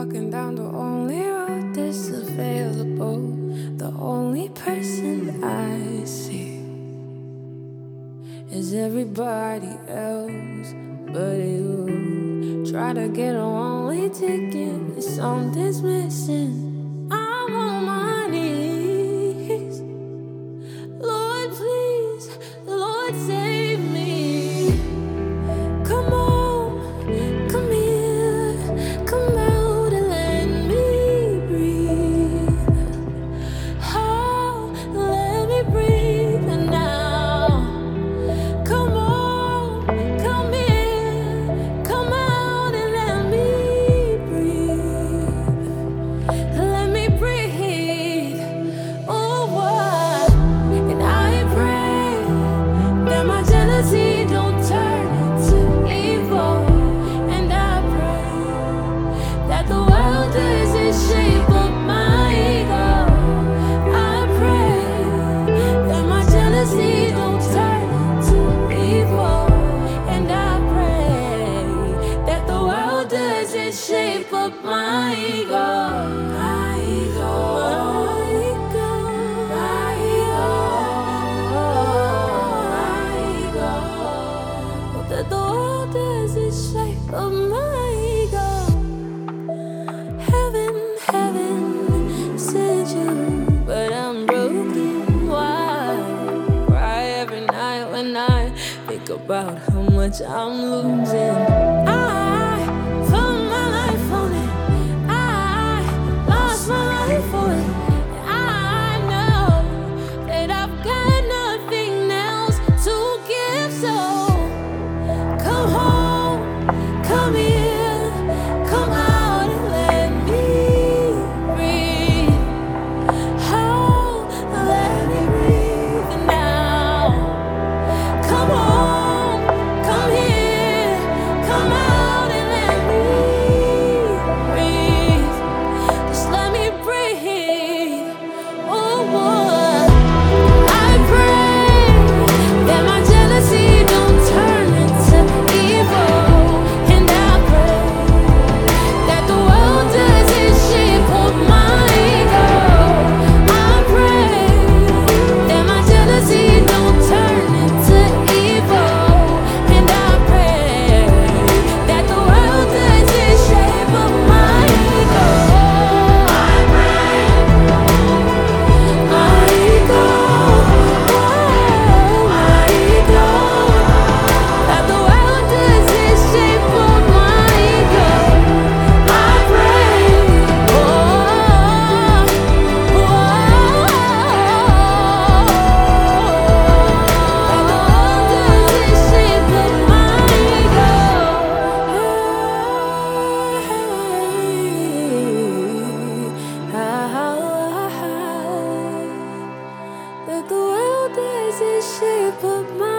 Walking down the only road that's available. The only person I see is everybody else but you. Try to get a one-way ticket, and something's missing. I'm on my knees. Lord, please, Lord, save me. Come on, come here, come out and let me breathe. Oh, let me breathe now. Come on, come here, come out and let me breathe. Let me breathe. Oh, what? And I pray that my jealousy don't turn into evil. And I pray that the world doesn't shape up my ego. I pray that my jealousy don't turn into evil. And I pray that the world doesn't shape up my ego. My ego, my ego, my ego, my ego. That the world doesn't shape up my ego. Heaven sent you, but I'm broken. Why cry every night when I think about how much I'm losing? I put my life on it. I lost my life for it. I know that I've got nothing else to give. So come home, come here, come out and let me breathe. Oh, let me breathe now. Come home, come here, come out and let me breathe. Just let me breathe. Oh, what? I pray that my jealousy don't turn into evil. And I pray that the world doesn't shape up my ego. I pray that my jealousy don't turn into evil. And I pray that the world doesn't shape up my ego. I pray my ego, my ego, that the world doesn't shape up my ego. I pray, that the world doesn't shape up my